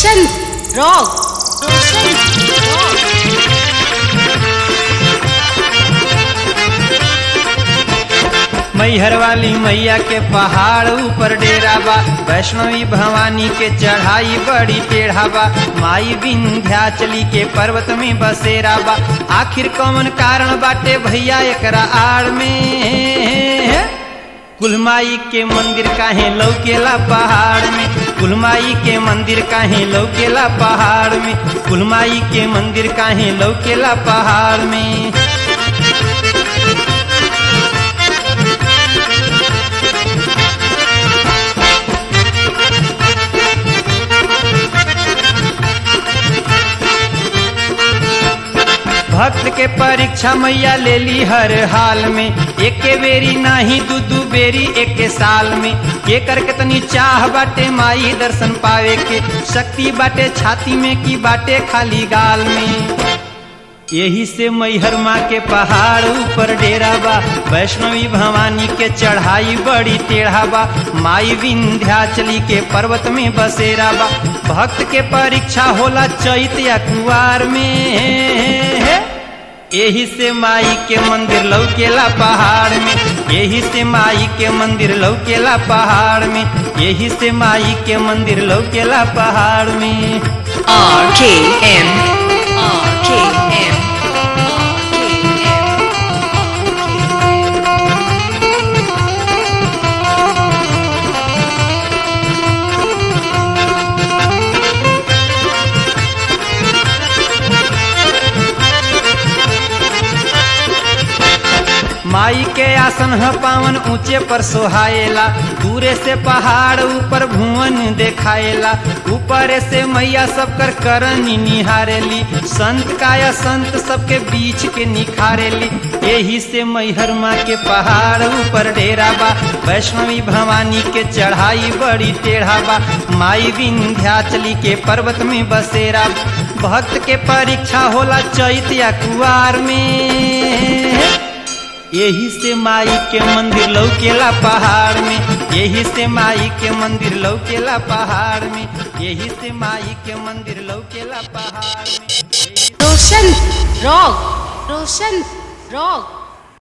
रोशन rock Roshan rock. Maihar वाली मैया के पहाड़ ऊपर डेरा बा, वैष्णवी भवानी के चढ़ाई बड़ी टेढ़ा बा, माई विंध्याचली के पर्वत में बसेरा बा। आखिर कौन कारण बाटे भैया एकरा आड़ में? कुलमाई के मंदिर काहे लौकेला पहाड़ में, कुलमाई के मंदिर काहे लौकेला पहाड़ में, कुलमाई के मंदिर काहे लौकेला पहाड़ में। भक्त के परीक्षा मैया ले ली हर हाल में, एक बेरी नाही दू बेरी एक साल में। केकर कितनी चाह बाटे माई दर्शन पावे के, शक्ति बाटे छाती में की बाटे खाली गाल में। यही से मैहर माँ के पहाड़ ऊपर डेरा बा, वैष्णवी भवानी के चढ़ाई बड़ी टेढ़ा बा, माई विंध्याचली के पर्वत में बसेरा बा। भक्त के परीक्षा होला चैत या कुवार में, यही से माई के मंदिर लौकेला पहाड़ में, यही से माई के मंदिर लौकेला पहाड़ में, यही से माई के मंदिर लौकेला पहाड़ में। RKM माई के आसन ह पावन ऊंचे पर सोहाएला, दूरे से पहाड़ ऊपर भुवन देखाएला, ऊपर से मैया सबकर करनी निहारेली, संत काया संत सबके बीच के निखारेली। यही से मैहर माँ के पहाड़ ऊपर डेरा बा, वैष्णवी भवानी के चढ़ाई बड़ी टेढ़ा बा, माई विंध्याचली के पर्वत में बसेरा। भक्त के परीक्षा होला चैत या कुवार में, यही से माई के मंदिर लौकेला पहाड़ में, यही से माई के मंदिर लौकेला पहाड़ में, यही से माई के मंदिर लौकेला पहाड़ में। Roshan rock Roshan rock.